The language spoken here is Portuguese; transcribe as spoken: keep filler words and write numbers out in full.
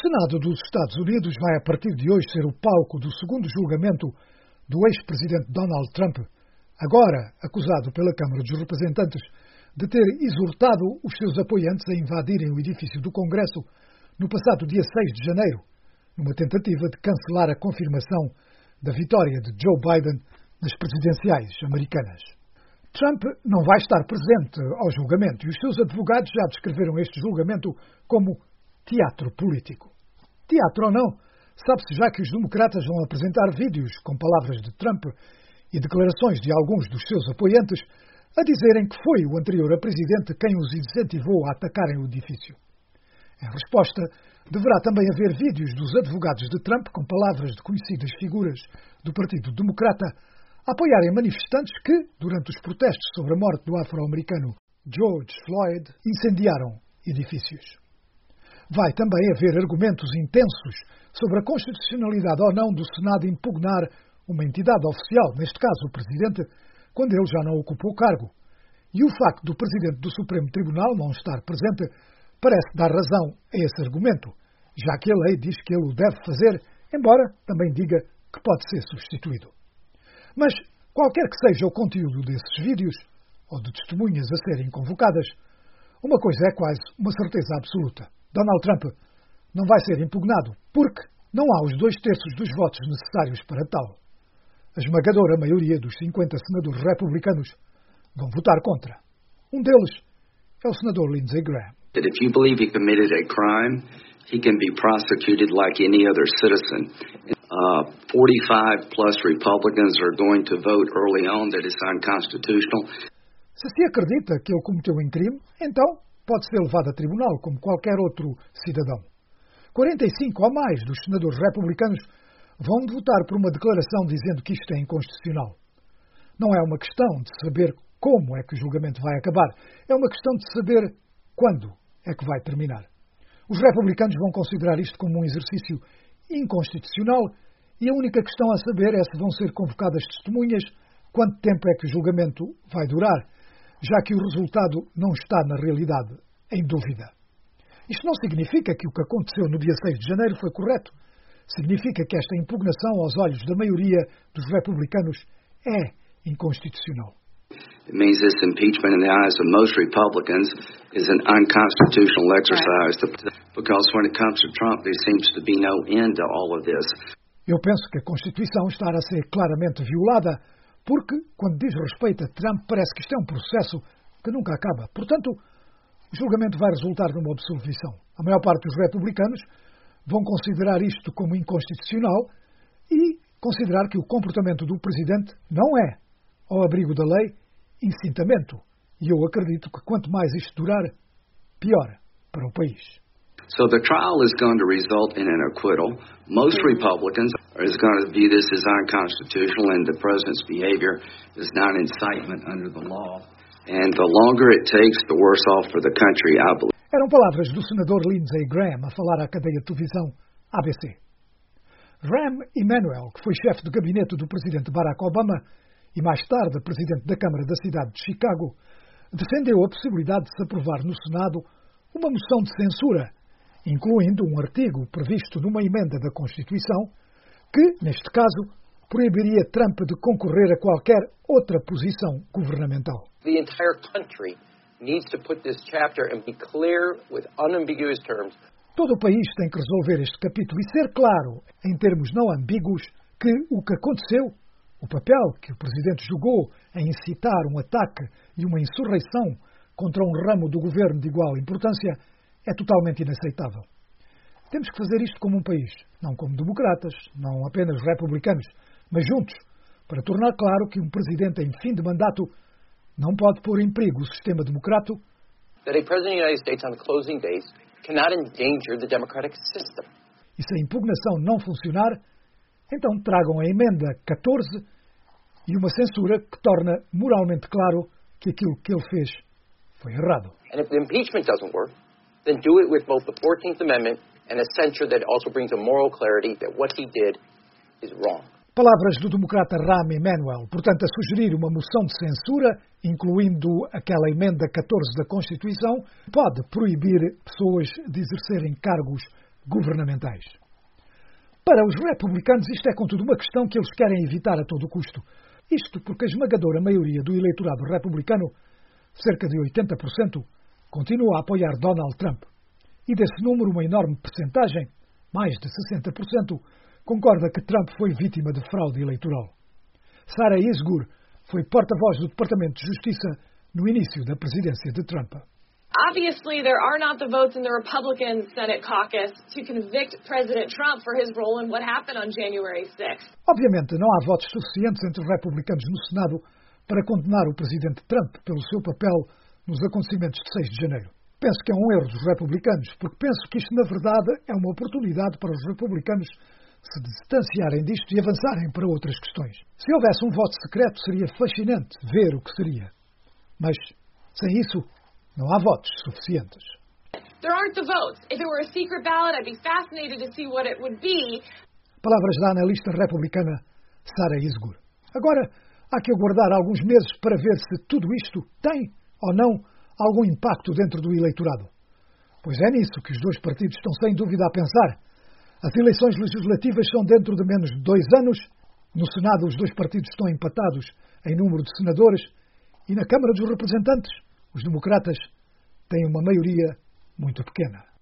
Senado dos Estados Unidos vai, a partir de hoje, ser o palco do segundo julgamento do ex-presidente Donald Trump, agora acusado pela Câmara dos Representantes de ter exortado os seus apoiantes a invadirem o edifício do Congresso no passado dia seis de janeiro, numa tentativa de cancelar a confirmação da vitória de Joe Biden nas presidenciais americanas. Trump não vai estar presente ao julgamento e os seus advogados já descreveram este julgamento como teatro político. Teatro ou não, sabe-se já que os democratas vão apresentar vídeos com palavras de Trump e declarações de alguns dos seus apoiantes a dizerem que foi o anterior a presidente quem os incentivou a atacarem o edifício. Em resposta, deverá também haver vídeos dos advogados de Trump com palavras de conhecidas figuras do Partido Democrata a apoiarem manifestantes que, durante os protestos sobre a morte do afro-americano George Floyd, incendiaram edifícios. Vai também haver argumentos intensos sobre a constitucionalidade ou não do Senado impugnar uma entidade oficial, neste caso o Presidente, quando ele já não ocupou o cargo. E o facto do Presidente do Supremo Tribunal não estar presente parece dar razão a esse argumento, já que a lei diz que ele o deve fazer, embora também diga que pode ser substituído. Mas, qualquer que seja o conteúdo desses vídeos, ou de testemunhas a serem convocadas, uma coisa é quase uma certeza absoluta. Donald Trump não vai ser impugnado, porque não há os dois terços dos votos necessários para tal. A esmagadora maioria dos cinquenta senadores republicanos vão votar contra. Um deles é o senador Lindsey Graham. That if you believe he committed a crime, he can be prosecuted like any other citizen. Uh, forty-five plus Republicans are going to vote early on that it's unconstitutional. Se se acredita que ele cometeu um crime, então pode ser levado a tribunal como qualquer outro cidadão. quarenta e cinco ou mais dos senadores republicanos vão votar por uma declaração dizendo que isto é inconstitucional. Não é uma questão de saber como é que o julgamento vai acabar, é uma questão de saber quando é que vai terminar. Os republicanos vão considerar isto como um exercício inconstitucional e a única questão a saber é se vão ser convocadas testemunhas, quanto tempo é que o julgamento vai durar, já que o resultado não está, na realidade, em dúvida. Isto não significa que o que aconteceu no dia seis de janeiro foi correto. Significa que esta impugnação aos olhos da maioria dos republicanos é inconstitucional. It means this impeachment in the eyes of most Republicans is an unconstitutional exercise to, because when it comes to Trump, there seems to be no end to all of this. Eu penso que a Constituição está a ser claramente violada porque, quando diz respeito a Trump, parece que isto é um processo que nunca acaba. Portanto, o julgamento vai resultar numa absolvição. A maior parte dos republicanos vão considerar isto como inconstitucional e considerar que o comportamento do Presidente não é, ao abrigo da lei, incitamento. E eu acredito que quanto mais isto durar, pior para o país. So the trial is going to result in an acquittal. Most Republicans are going to view this as unconstitutional and the president's behavior is not incitement under the law. And the longer it takes, the worse off for the country, I believe. Eram palavras do senador Lindsey Graham a falar à cadeia de televisão A B C. Rahm Emanuel, que foi chefe de gabinete do presidente Barack Obama e mais tarde presidente da Câmara da cidade de Chicago, defendeu a possibilidade de se aprovar no Senado uma moção de censura, incluindo um artigo previsto numa emenda da Constituição que, neste caso, proibiria Trump de concorrer a qualquer outra posição governamental. The entire country needs to put this chapter and be clear with unambiguous terms. Todo o país tem que resolver este capítulo e ser claro, em termos não ambíguos, que o que aconteceu, o papel que o Presidente jogou em incitar um ataque e uma insurreição contra um ramo do governo de igual importância, é totalmente inaceitável. Temos que fazer isto como um país, não como democratas, não apenas republicanos, mas juntos, para tornar claro que um Presidente em fim de mandato não pode pôr em perigo o sistema democrata. That a President of the United States on the closing days cannot endanger the democratic system. E se a impugnação não funcionar, então tragam a emenda catorze e uma censura que torna moralmente claro que aquilo que ele fez foi errado. And if the impeachment doesn't work, then do it with both the fourteenth Amendment and a censure that also brings a moral clarity that what he did is wrong. Palavras do democrata Rahm Emanuel, portanto, a sugerir uma moção de censura, incluindo aquela emenda catorze da Constituição, pode proibir pessoas de exercerem cargos governamentais. Para os republicanos, isto é, contudo, uma questão que eles querem evitar a todo custo. Isto porque a esmagadora maioria do eleitorado republicano, cerca de oitenta por cento, continua a apoiar Donald Trump. E desse número, uma enorme percentagem, mais de sessenta por cento, concorda que Trump foi vítima de fraude eleitoral. Sarah Isgur foi porta-voz do Departamento de Justiça no início da presidência de Trump. Obviously, there are not the votes in the Republican Senate caucus to convict President Trump for his role in what happened on January sixth. Obviamente, não há votos suficientes entre os republicanos no Senado para condenar o presidente Trump pelo seu papel nos acontecimentos de seis de janeiro. Penso que é um erro dos republicanos, porque penso que isto, na verdade, é uma oportunidade para os republicanos se distanciarem disto e avançarem para outras questões. Se houvesse um voto secreto, seria fascinante ver o que seria. Mas, sem isso, não há votos suficientes. There aren't the votes. If it were a secret ballot, I'd be fascinated to see what it would be. Palavras da analista republicana Sarah Isgur. Agora, há que aguardar alguns meses para ver se tudo isto tem, ou não, algum impacto dentro do eleitorado. Pois é nisso que os dois partidos estão sem dúvida a pensar. As eleições legislativas são dentro de menos de dois anos. No Senado, os dois partidos estão empatados em número de senadores. E na Câmara dos Representantes, os democratas têm uma maioria muito pequena.